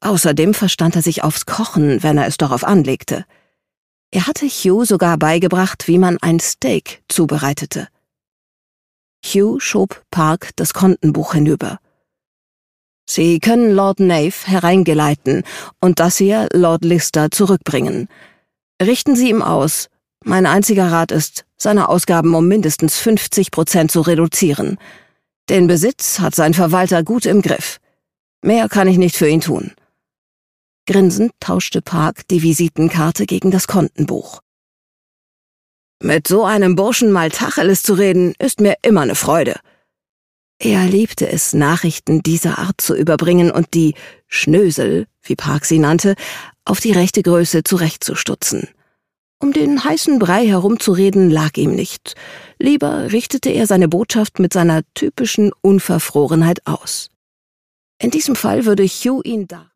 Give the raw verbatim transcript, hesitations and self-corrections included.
Außerdem verstand er sich aufs Kochen, wenn er es darauf anlegte. Er hatte Hugh sogar beigebracht, wie man ein Steak zubereitete. Hugh schob Park das Kontenbuch hinüber. »Sie können Lord Nave hereingeleiten und das hier Lord Lister zurückbringen. Richten Sie ihm aus. Mein einziger Rat ist, seine Ausgaben um mindestens fünfzig Prozent zu reduzieren. Den Besitz hat sein Verwalter gut im Griff. Mehr kann ich nicht für ihn tun.« Grinsend tauschte Park die Visitenkarte gegen das Kontenbuch. »Mit so einem Burschen mal Tacheles zu reden, ist mir immer eine Freude.« Er liebte es, Nachrichten dieser Art zu überbringen und die Schnösel, wie Park sie nannte, auf die rechte Größe zurechtzustutzen. Um den heißen Brei herumzureden lag ihm nicht. Lieber richtete er seine Botschaft mit seiner typischen Unverfrorenheit aus. In diesem Fall würde Hugh ihn da